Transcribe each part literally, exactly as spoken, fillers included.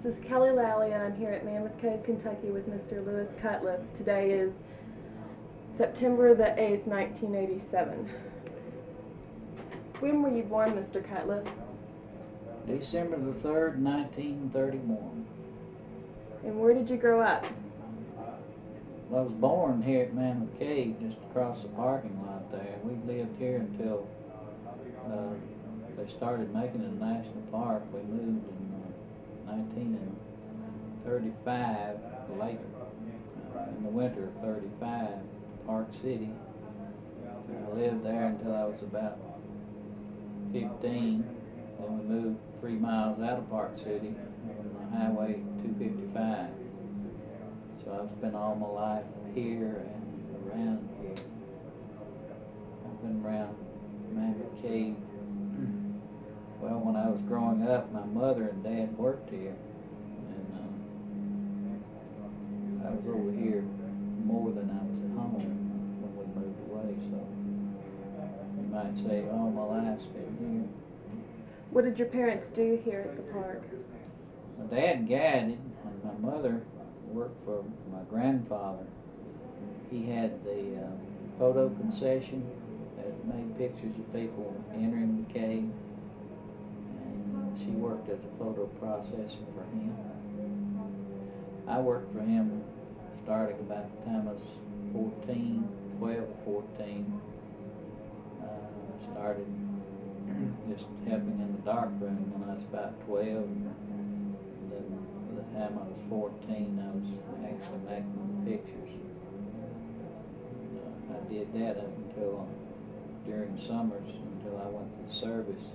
This is Kelly Lally, and I'm here at Mammoth Cave, Kentucky with Mister Lewis Cutliff. Today is September the eighth, nineteen eighty-seven. When were you born, Mister Cutliff? December the third, nineteen thirty-one. And where did you grow up? Well, I was born here at Mammoth Cave, just across the parking lot there. We lived here until uh, they started making it a national park. We moved in uh, nineteen thirty-five, later, uh, in the winter of thirty-five, Park City. I lived there until I was about fifteen. Then we moved three miles out of Park City on the Highway two fifty-five. So I've spent all my life here and around here. I've been around Mammoth Cave. Well, when I was growing up, my mother and dad worked here, and uh, I was over here more than I was at home when we moved away. So you might say all my life's been here. What did your parents do here at the park? My dad guided, and my mother worked for my grandfather. He had the uh, photo concession that made pictures of people entering the cave, and she worked as a photo processor for him. I worked for him starting about the time I was fourteen, twelve or fourteen. Uh, I started just helping in the darkroom when I was about twelve. By the time I was fourteen, I was actually making the pictures. Uh, I did that up until uh, during summers, until I went to the service.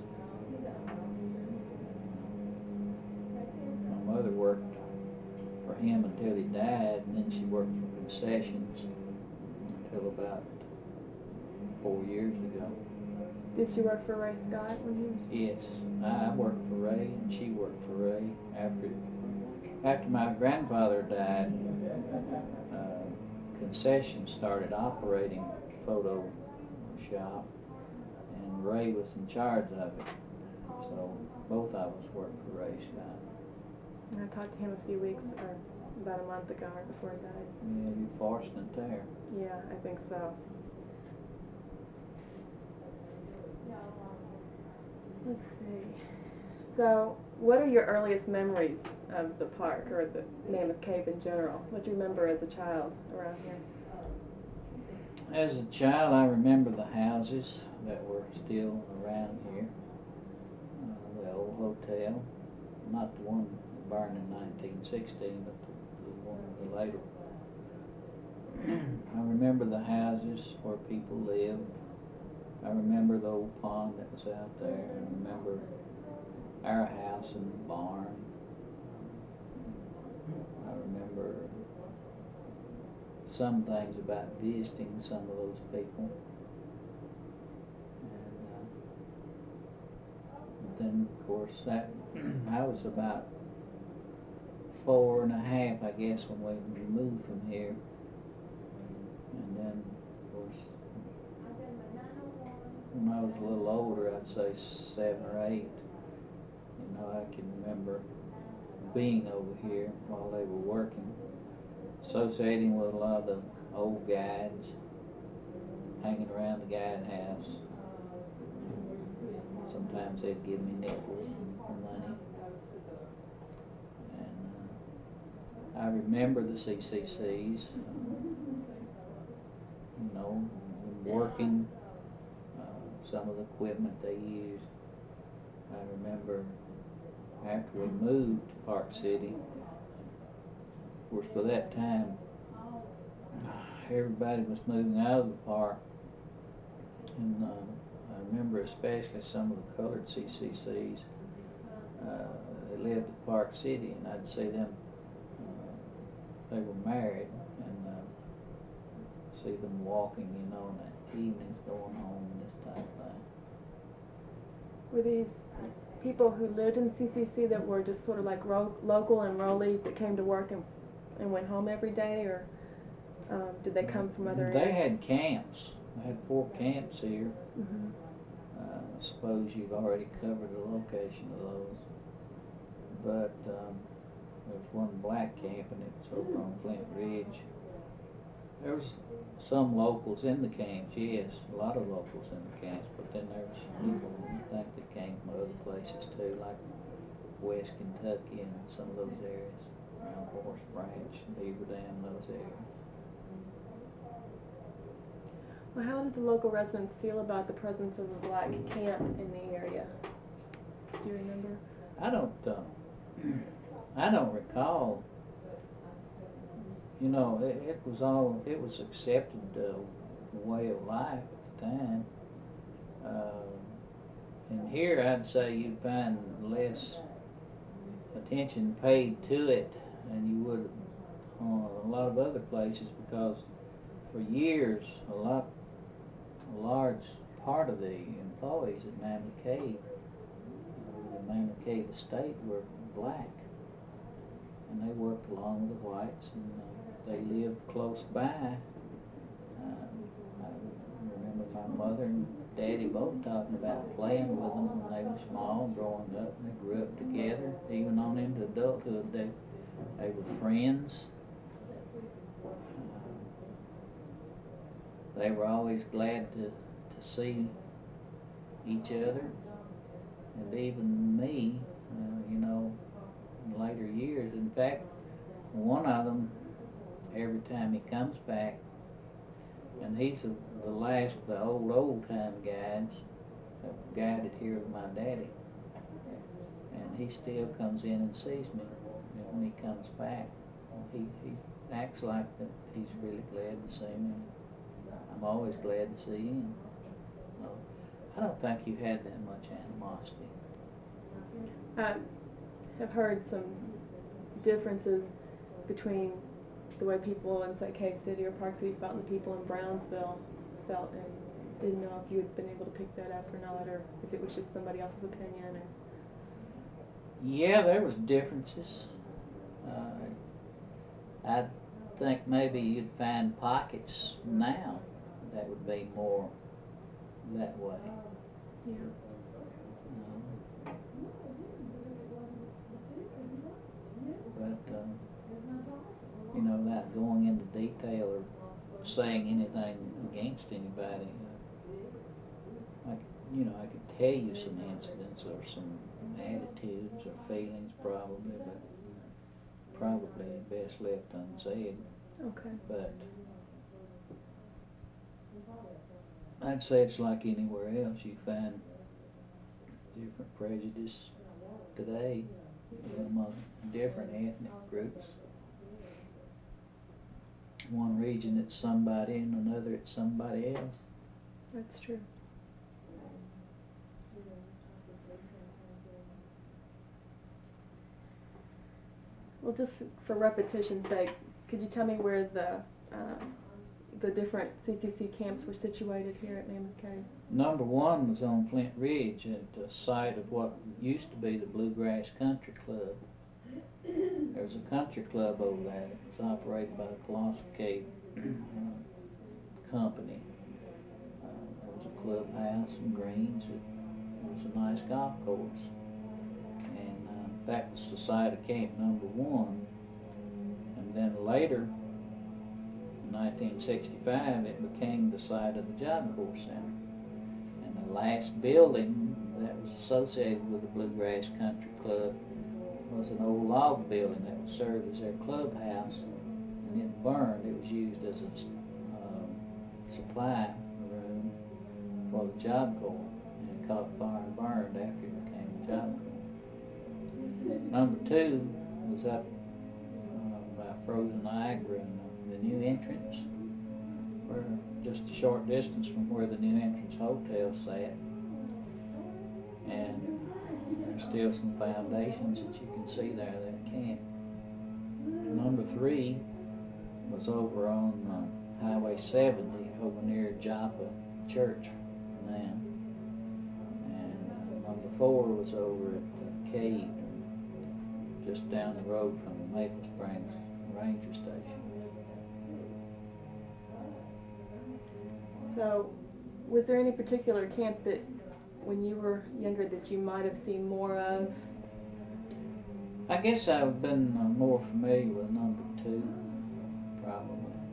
My mother worked for him until he died, and then she worked for concessions until about four years ago. Did she work for Ray Scott when he was? Yes, I worked for Ray, and she worked for Ray. After after my grandfather died, uh, concessions started operating photo shop, and Ray was in charge of it. So both of us worked for Ray Scott. I talked to him a few weeks, or about a month ago, right before he died. Yeah, you fortunate there. Yeah, I think so. Let's see. So, what are your earliest memories of the park or the Mammoth Cave in general? What do you remember as a child around here? As a child, I remember the houses that were still around here. Uh, the old hotel, not the one that burned in nineteen sixteen, but the, the one the later. I remember the houses where people lived. I remember the old pond that was out there. I remember our house and the barn. I remember some things about visiting some of those people. And uh, then, of course, that I was about four and a half, I guess, when we moved from here. And then, of course, when I was a little older, I'd say seven or eight, you know, I can remember being over here while they were working, associating with a lot of the old guides, hanging around the guide house. Sometimes they'd give me nickels or money. And uh, I remember the C C Cs, you know, working. Some of the equipment they used. I remember after we moved to Park City, of course by that time everybody was moving out of the park, and uh, I remember especially some of the colored C C Cs. Uh, they lived at Park City, and I'd see them, uh, they were married, and uh, see them walking, you know, in the evenings going home and this type of thing. Were these people who lived in C C C that were just sort of like ro local enrollees that came to work and, and went home every day, or um, did they come from other They areas? had camps. They had four camps here. Mm-hmm. Uh, I suppose you've already covered the location of those. But um, there was one black camp, and it was over on Flint Ridge. There was some locals in the camps, yes, a lot of locals in the camps, but then there was people, I think, that came from other places too, like West Kentucky and some of those areas, around Horse Branch, Beaver Dam, those areas. Well, how did the local residents feel about the presence of a black camp in the area? Do you remember? I don't, uh, I don't recall. You know, it, it was all, it was accepted uh, way of life at the time. Uh, and here I'd say you'd find less attention paid to it than you would on a lot of other places, because for years a lot, a large part of the employees at Mammoth Cave, uh, the Mammoth Cave estate, were black, and they worked along with the whites, and uh, they lived close by. Uh, I remember my mother and Daddy both talking about playing with them when they were small, growing up, and they grew up together. Even on into adulthood, they they were friends. Uh, they were always glad to to see each other, and even me, uh, you know, in later years. In fact, one of them, every time he comes back, and he's a, the last of the old, old time guides that guided here with my daddy. And he still comes in and sees me when he comes back. He, he acts like that he's really glad to see me. I'm always glad to see him. No, I don't think you had that much animosity. I have heard some differences between the way people in, say, Cave City or Park City felt and the people in Brownsville felt, and didn't know if you had been able to pick that up or not, or if it was just somebody else's opinion. Or yeah, there was differences. Uh, I think maybe you'd find pockets now that would be more that way. Yeah. Um, but um, you know, without going into detail or saying anything against anybody, uh, I, you know, I could tell you some incidents or some attitudes or feelings probably, but probably best left unsaid. Okay. But I'd say it's like anywhere else. You find different prejudice today among different ethnic groups. One region it's somebody and another it's somebody else. That's true. Well, just for repetition's sake, could you tell me where the uh, the different C C C camps were situated here at Mammoth Cave? Number one was on Flint Ridge at the site of what used to be the Bluegrass Country Club. There's a country club over there. It's operated by the Colossal Cave uh, Company. Uh, there was a clubhouse and greens. It, it was a nice golf course. And uh, that was the site of camp number one. And then later, in nineteen sixty-five, it became the site of the Job Corps Center. And the last building that was associated with the Bluegrass Country Club was an old log building that would serve as their clubhouse, and it burned. It was used as a um, supply room for the Job Corps, and it caught fire and burned after it became the Job Corps. Number two was up uh, by Frozen Niagara, and the new entrance, where just a short distance from where the new entrance hotel sat, and there's still some foundations that you can see there of that camp. Number three was over on uh, Highway seventy, over near Joppa Church now. And uh, number four was over at the Cave, just down the road from the Maple Springs Ranger Station. So, was there any particular camp that, when you were younger, that you might have seen more of I guess I've been uh, more familiar with number two, probably.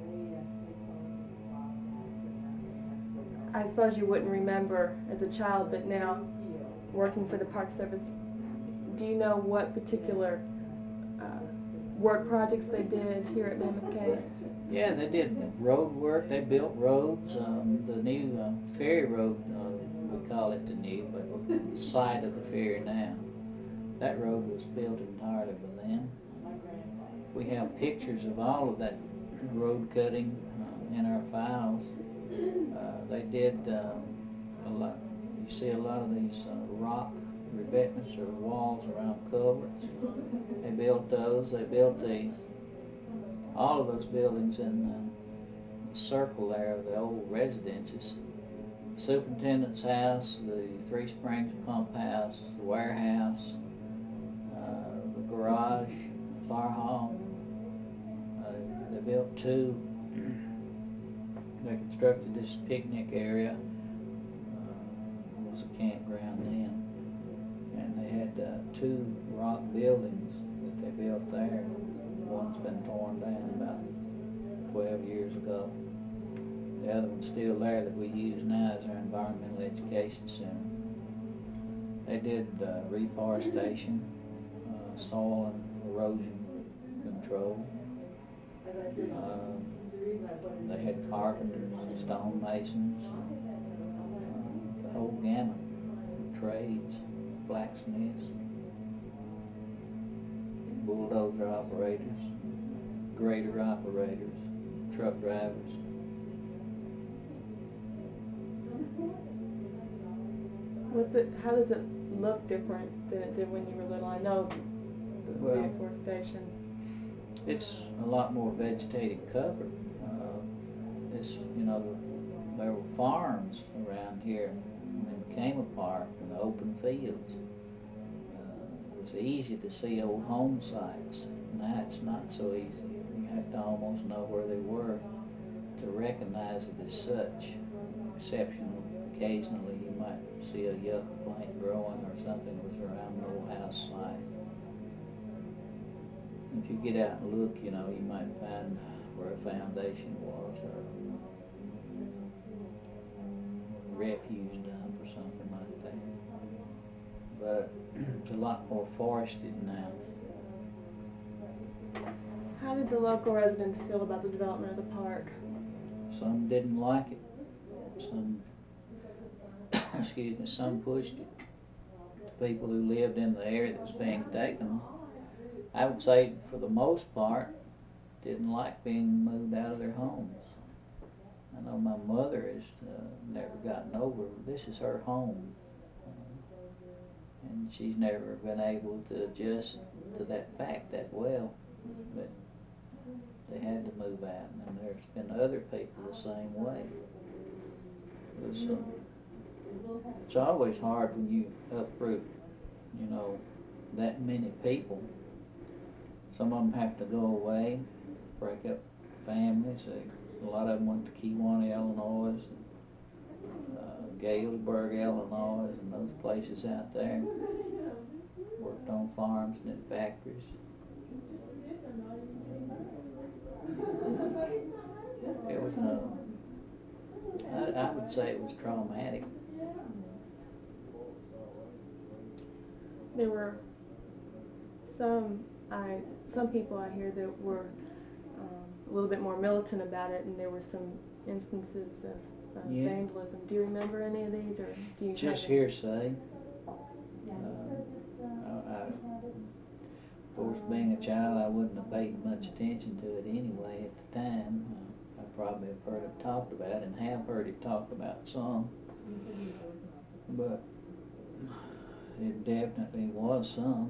I suppose you wouldn't remember as a child, but now working for the Park Service, do you know what particular uh, work projects they did here at Mammoth Cave? Yeah, they did road work. They built roads. Um, the new uh, ferry road, uh, we call it the new, but the site of the ferry now. That road was built entirely by them. We have pictures of all of that road cutting uh, in our files. Uh, they did um, a lot. You see a lot of these uh, rock revetments or walls around culverts. They built those. They built the all of those buildings in the circle there of the old residences. Superintendent's house, the Three Springs pump house, the warehouse, uh, the garage, fire hall. Uh, they built two. They constructed this picnic area. Uh, it was a campground then. And they had uh, two rock buildings that they built there. One's been torn down about twelve years ago. The other one's still there that we use now as our environmental education center. They did uh, reforestation, uh, soil and erosion control. Um, they had carpenters, stone masons, uh, the whole gamut of trades, blacksmiths, bulldozer operators, grader operators, truck drivers. What's it, how does it look different than it did when you were little? I know the Well, reforestation. It's a lot more vegetated cover. Uh, it's, you know, there were farms around here when it became a park and open fields. Uh, it's easy to see old home sites. Now it's not so easy. You have to almost know where they were to recognize it as such. Exceptional. Occasionally you might see a yucca plant growing or something that was around an old house site. If you get out and look, you know, you might find where a foundation was or a refuse dump or something like that. But it's a lot more forested now. How did the local residents feel about the development of the park? Some didn't like it. Some, excuse me, some pushed it. The people who lived in the area that was being taken, I would say for the most part, didn't like being moved out of their homes. I know my mother has uh, never gotten over, this is her home. Uh, and she's never been able to adjust to that fact that well. But they had to move out, and there's been other people the same way. It was, uh, it's always hard when you uproot, you know, that many people. Some of them have to go away, break up families. A lot of them went to Kewanee, Illinois, and, uh, Galesburg, Illinois, and those places out there. Worked on farms and in factories. It was, uh, I, I would say it was traumatic. There were some, I, some people I hear that were um, a little bit more militant about it, and there were some instances of uh, Yeah. vandalism. Do you remember any of these, or do you? Just have hearsay. Uh, I, I, of course, being a child, I wouldn't have paid much attention to it anyway at the time. Uh, I probably have heard it talked about and have heard it talked about some, but it definitely was some.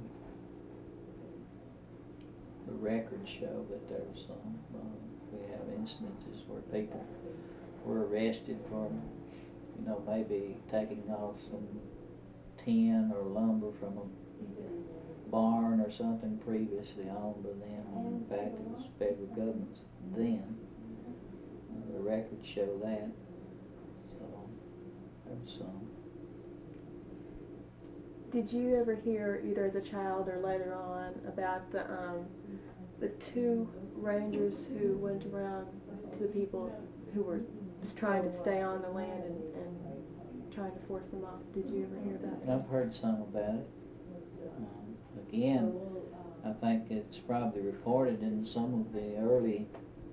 The records show that there was some. Uh, we have instances where people were arrested for, you know, maybe taking off some tin or lumber from a barn or something previously owned by them. In fact, it was federal government's then. Uh, the records show that. So, there was some. Did you ever hear, either as a child or later on, about the um, the two rangers who went around to the people who were just trying to stay on the land and, and trying to force them off? Did you ever hear that? I've heard some about it. Um, again, I think it's probably reported in some of the early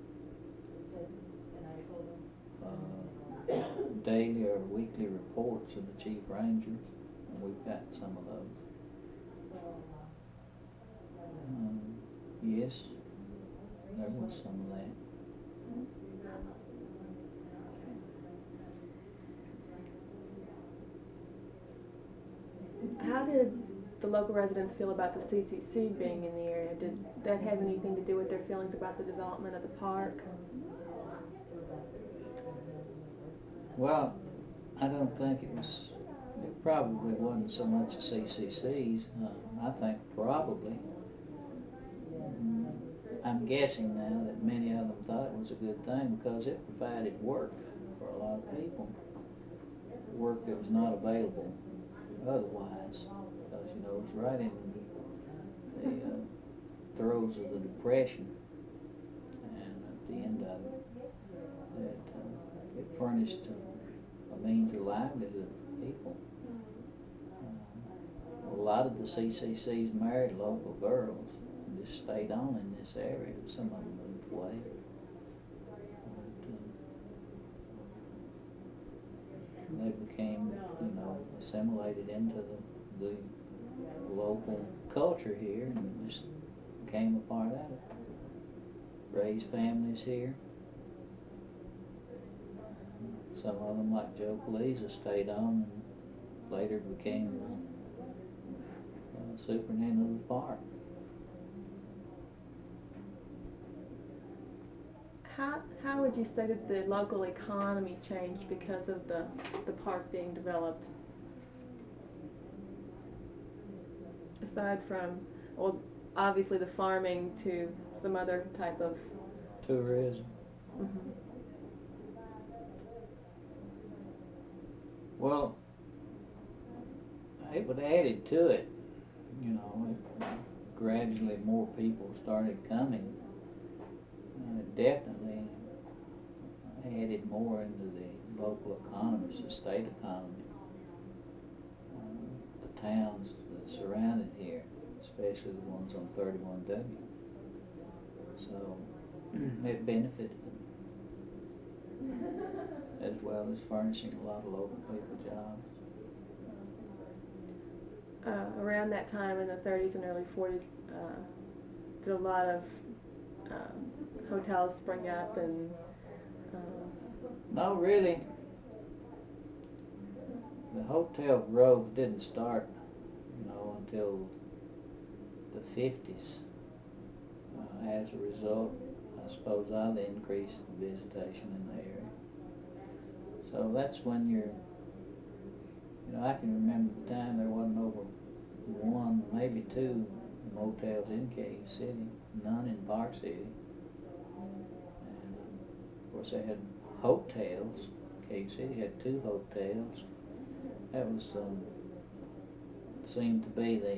uh, daily or weekly reports of the chief rangers, and we've got some of those. Um, yes, there was some of that. How did the local residents feel about the C C C being in the area? Did that have anything to do with their feelings about the development of the park? Well, I don't think it was, it probably wasn't so much the C C Cs. Uh, I think probably, um, I'm guessing now that many of them thought it was a good thing because it provided work for a lot of people. Work that was not available otherwise, because, you know, it was right in the, the uh, throes of the Depression, and at the end of it, that uh, it furnished a, a means of livelihood for people. Uh, a lot of the C C Cs married local girls and just stayed on in this area. Some of them moved away. They became, you know, assimilated into the, the local culture here and just became a part of it. Raised families here. Some of them, like Joe Poliza, stayed on and later became the uh, superintendent of the park. How, how would you say that the local economy changed because of the, the park being developed? Aside from, well, obviously the farming to some other type of... Tourism. Mm-hmm. Well, it was added to it, you know, it, gradually more people started coming. Uh, definitely added more into the local economies, the state economy. Uh, the towns that surrounded here, especially the ones on thirty-one W. So it benefited them, as well as furnishing a lot of local people jobs. Uh, around that time in the thirties and early forties, uh, did a lot of um, hotels spring up and... Um, No, really. The hotel growth didn't start, you know, until the fifties. Uh, as a result, I suppose, of the increased visitation in the area. So that's when you're, you know, I can remember the time there wasn't over one, maybe two motels in Cave City, none in Park City. And of course they had hotels. Cave City had two hotels. That was um, seemed to be the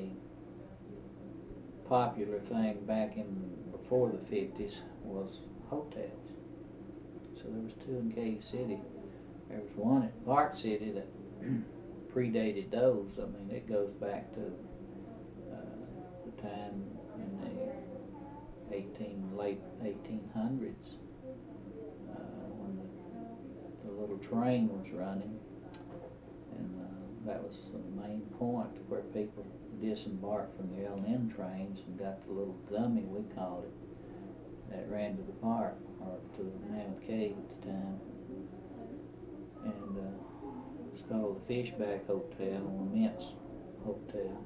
popular thing back in before the fifties was hotels. So there was two in Cave City. There was one at Park City that predated those. I mean, it goes back to uh, the time in the eighteen late eighteen hundreds uh, when the, the little train was running, and uh, that was the main point where people disembarked from the L and M trains and got the little dummy, we called it, that ran to the park or to Mammoth Cave at the time. And uh, it's called the Fishback Hotel, or Mintz Hotel.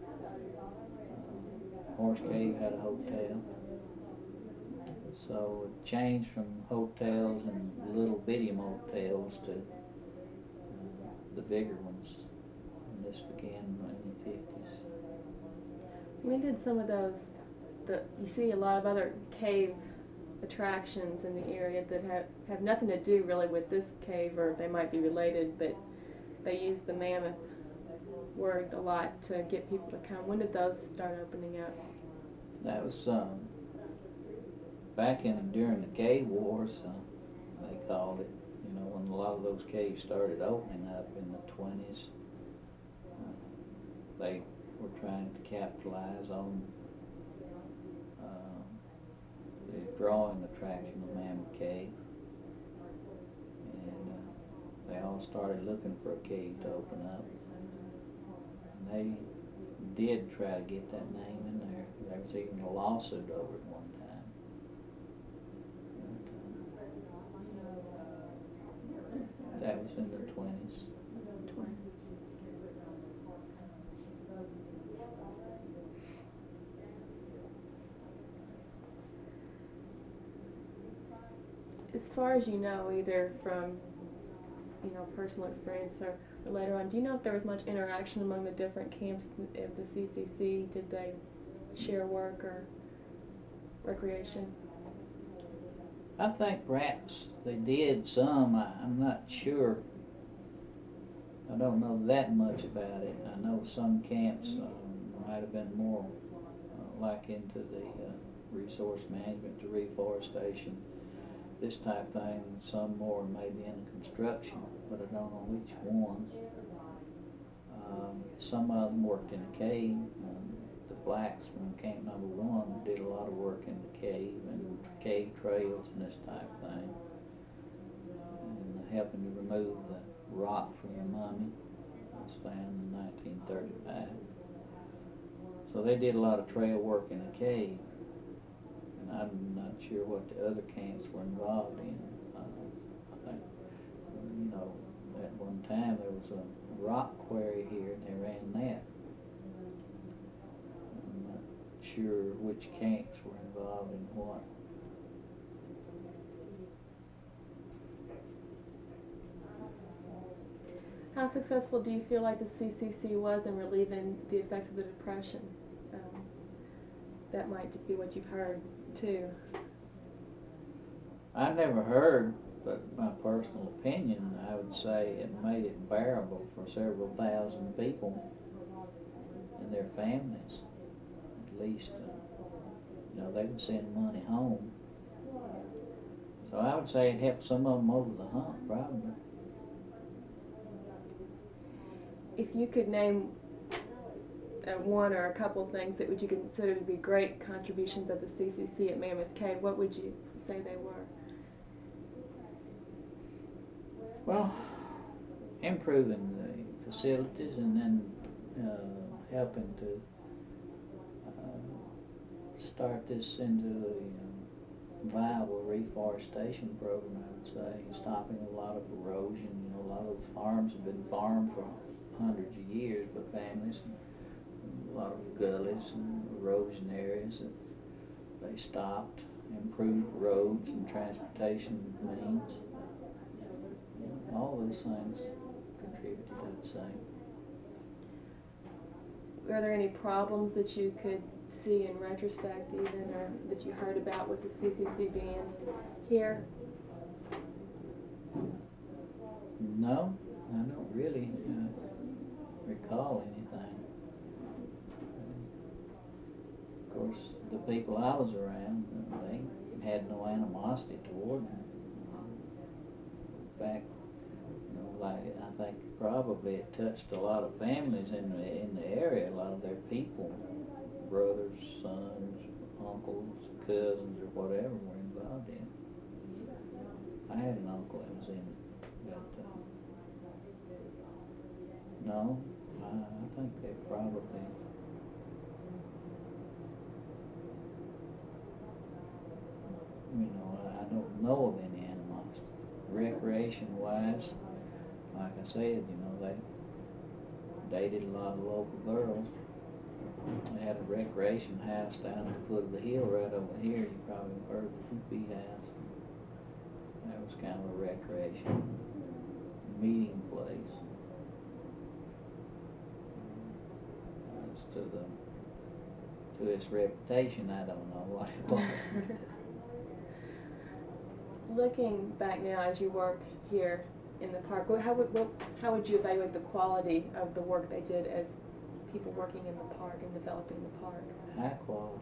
Uh, Horse Cave had a hotel. So it changed from hotels and little bitty motels to uh, the bigger ones. And this began in the fifties. When did some of those, the, you see a lot of other cave attractions in the area that have, have nothing to do really with this cave, or they might be related, but they use the Mammoth word a lot to get people to come. When did those start opening up? That was um, back in during the cave wars, uh, they called it. You know, when a lot of those caves started opening up in the twenties, uh, they were trying to capitalize on uh, the drawing attraction of Mammoth Cave, and uh, they all started looking for a cave to open up. And they did try to get that name in there. There was even a lawsuit over it one time. But, uh, that was in the twenties. As far as you know, either from you know personal experience or, or later on, do you know if there was much interaction among the different camps of the C C C? Did they share work or recreation? I think perhaps they did some. I, I'm not sure. I don't know that much about it. I know some camps um, might have been more uh, like into the uh, resource management, the reforestation, this type thing. Some more maybe in construction, but I don't know which ones. Um, some of them worked in the cave. Um, the blacks from Camp Number One did a lot of work in the cave and cave trails and this type of thing, and helping to remove the rock from the mummy that was found in nineteen thirty-five. So they did a lot of trail work in the cave, and I'm not sure what the other camps were involved in. Uh, I think, you know, at one time there was a rock quarry here and they ran that. I'm not sure which camps were involved in what. How successful do you feel like the C C C was in relieving the effects of the Depression? Um, that might just be what you've heard, too. I never heard, but my personal opinion, I would say it made it bearable for several thousand people and their families. At least, uh, you know, they would send money home. So I would say it helped some of them over the hump, probably. If you could name uh, one or a couple of things that would you consider to be great contributions of the C C C at Mammoth Cave, what would you say they were? Well, improving the facilities and then uh, helping to uh, start this into a um, viable reforestation program, I would say, stopping a lot of erosion. You know, a lot of those farms have been farmed for hundreds of years by families, and a lot of gullies and erosion areas that they stopped, improved roads and transportation means. All those things contributed, I'd say. Are there any problems that you could see in retrospect even, or that you heard about with the C C C being here? No, I don't really uh, recall anything. Of course, the people I was around, they had no animosity toward me. In fact, you know, like I think probably it touched a lot of families in the in the area. A lot of their people, brothers, sons, uncles, cousins, or whatever, were involved in it. I had an uncle that was in it, but uh, no, I, I think they probably. You know, I, I don't know of any animosity. Recreation-wise, like I said, you know, they dated a lot of local girls. They had a recreation house down at the foot of the hill right over here. You probably heard of the Hoopy House. That was kind of a recreation meeting place. As to the to its reputation, I don't know what it was. Looking back now as you work here in the park? What, how would what, how would you evaluate the quality of the work they did as people working in the park and developing the park? High quality.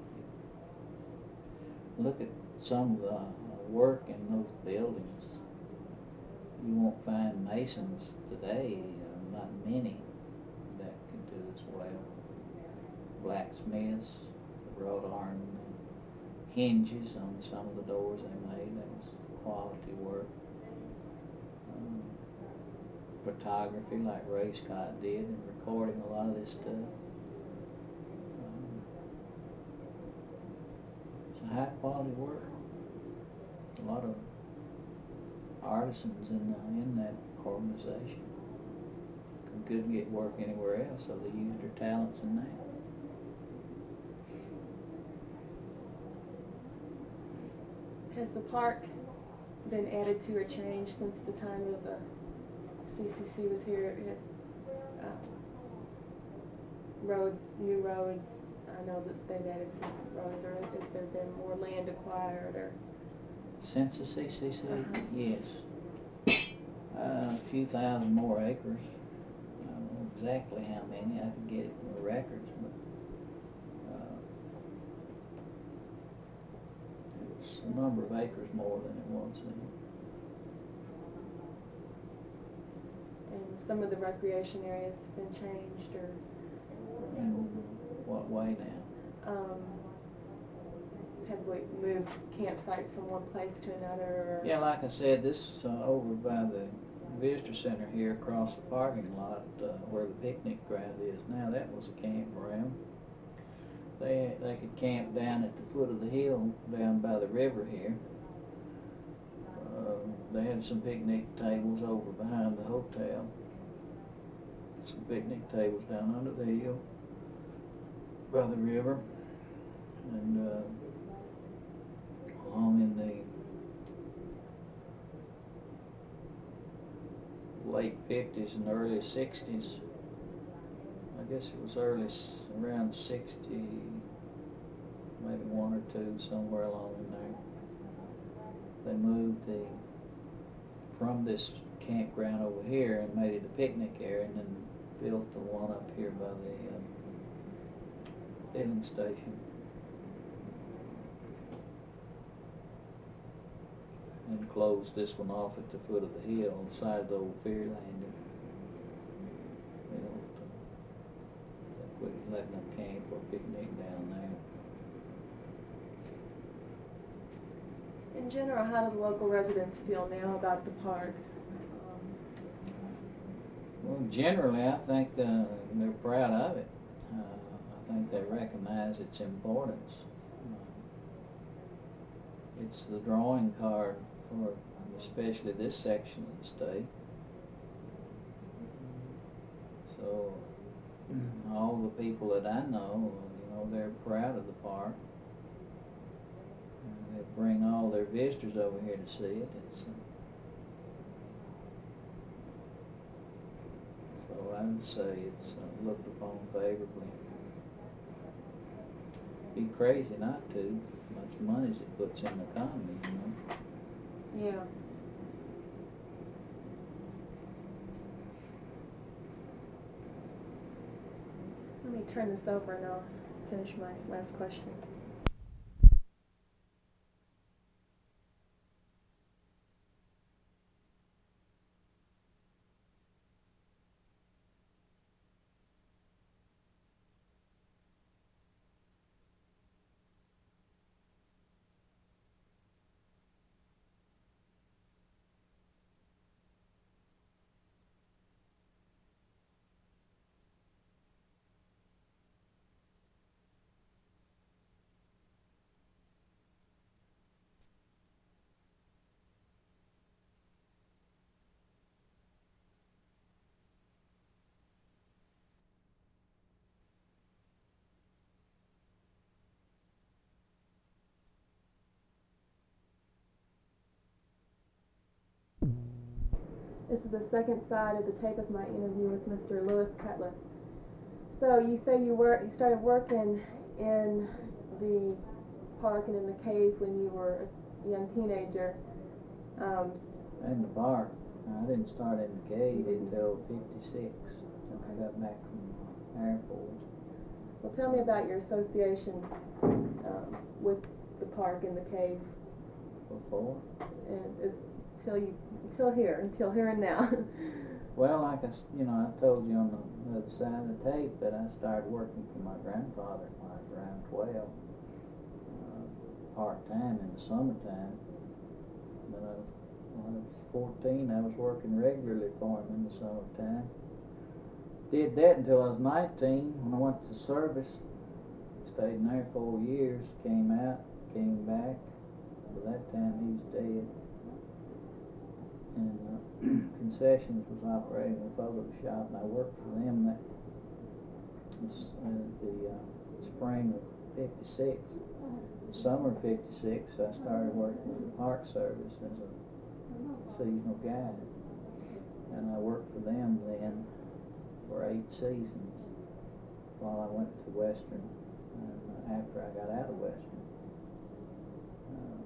Look at some of the uh, work in those buildings. You won't find masons today, uh, not many, that can do as well. Blacksmiths wrought iron hinges on some of the doors they made. That was quality work. Um, photography, like Ray Scott did, and recording a lot of this stuff. Um, it's a high quality work. A lot of artisans in uh, in that organization couldn't get work anywhere else, so they used their talents in that. Has the park been added to or changed since the time of the C C C was here? It, uh, roads, new roads. I know that they've added some roads, or has there been more land acquired, or? Since the C C C, Uh-huh. yes. Uh, a few thousand more acres. I don't know exactly how many. I could get it from the records, but uh, it's a number of acres more than it was then. And some of the recreation areas have been changed, or? In what way now? Um, have we moved campsites from one place to another? Or? Yeah, like I said, this is uh, over by the visitor center here across the parking lot uh, where the picnic ground is now. That was a campground. They they could camp down at the foot of the hill down by the river here. Uh, they had some picnic tables over behind the hotel. Some picnic tables down under the hill by the river, and uh, along in the late fifties and early sixties, I guess it was early, around sixty, maybe one or two, somewhere along in there, they moved the, from this campground over here and made it a picnic area, and then built the one up here by the uh, filling station. And closed this one off at the foot of the hill, on the side of the old ferry landing. They don't, uh, they quit letting them camp or picnic down there. In general, how do the local residents feel now about the park? Well, generally, I think uh, they're proud of it. Uh, I think they recognize its importance. Uh, it's the drawing card for especially this section of the state. So all the people that I know, you know, they're proud of the park. Uh, they bring all their visitors over here to see it. It's, uh, so I would say it's uh, looked upon favorably. Be crazy not to. Much money as it puts in the economy, you know. Yeah. Let me turn this over and I'll finish my last question. This is the second side of the tape of my interview with Mister Lewis Cutler. So you say you were you started working in the park and in the cave when you were a young teenager. Um, And the bar. I didn't start in the gate until fifty-six. I got back from Air Force. Well, tell me about your association um, with the park and the cave. Before? And is, till you, until here, until here and now. Well, like I, s- you know, I told you on the other side of the tape that I started working for my grandfather when I was around twelve, uh, part-time in the summertime. But I was, when I was fourteen, I was working regularly for him in the summertime. Did that until I was nineteen, when I went to service. Stayed in there four years, came out, came back. By that time, he was dead. And uh, Concessions was operating a photo shop, and I worked for them that this, uh, the uh, spring of fifty-six. Summer of fifty-six, I started working with the Park Service as a seasonal guide. And I worked for them then for eight seasons while I went to Western, and uh, after I got out of Western. Um,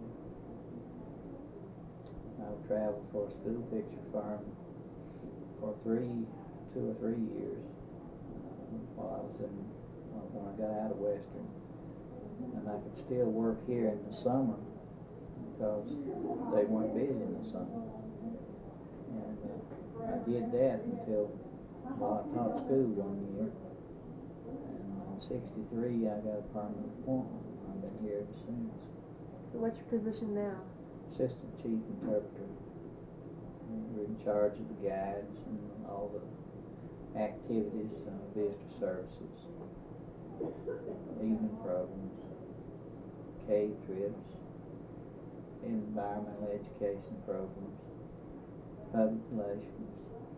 I traveled for a school picture firm for three, two or three years uh, while I was in, uh, when I got out of Western. And I could still work here in the summer because they weren't busy in the summer. And uh, I did that until, well, I taught school one year. And in sixty-three, I got a permanent appointment. I've been here ever since. So what's your position now? Assistant Chief Interpreter. We're in charge of the guides and all the activities, uh, visitor services, evening programs, cave trips, environmental education programs, public relations,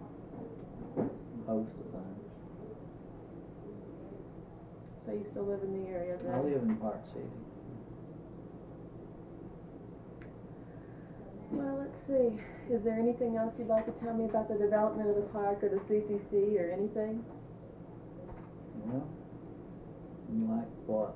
a host of things. So you still live in the area then? I live in Park City. Well, let's see. Is there anything else you'd like to tell me about the development of the park or the C C C or anything? Well, like what?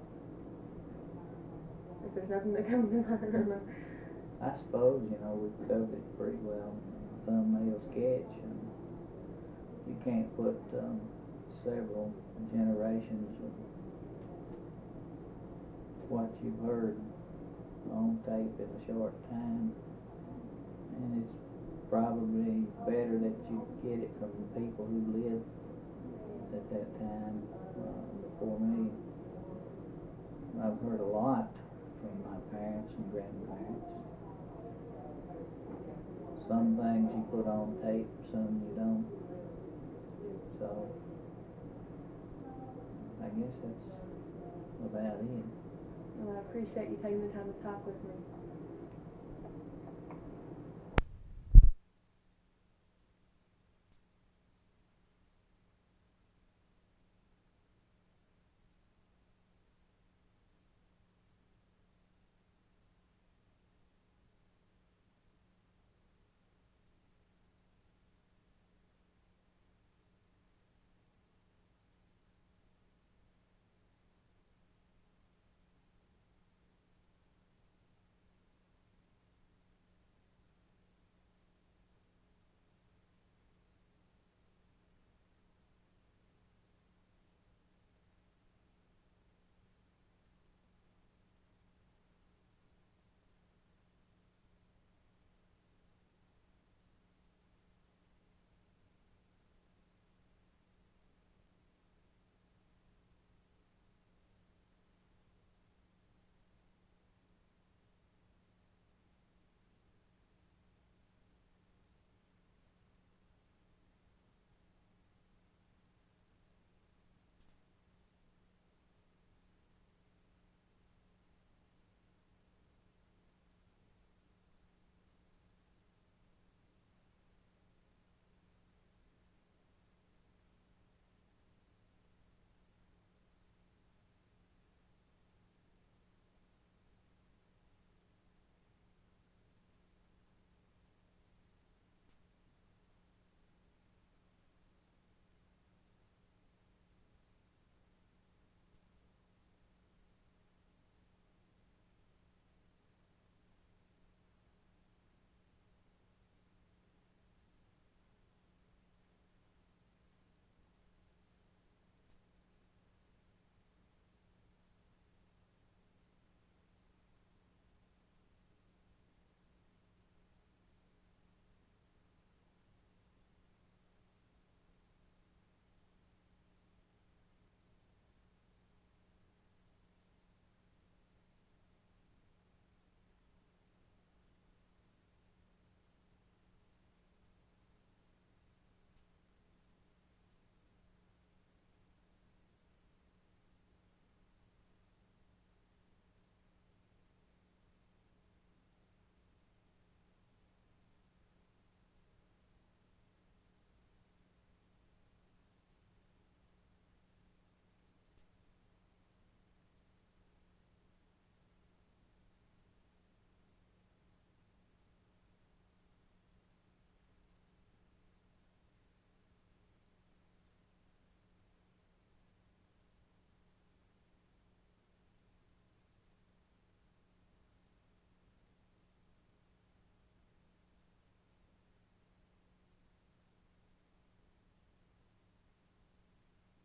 If there's nothing that comes to mind. I suppose, you know, we've covered it pretty well in a thumbnail sketch, and you can't put um, several generations of what you've heard on tape in a short time. And it's probably better that you get it from the people who lived at that time uh, before me. I've heard a lot from my parents and grandparents. Some things you put on tape, some you don't. So, I guess that's about it. Well, I appreciate you taking the time to talk with me.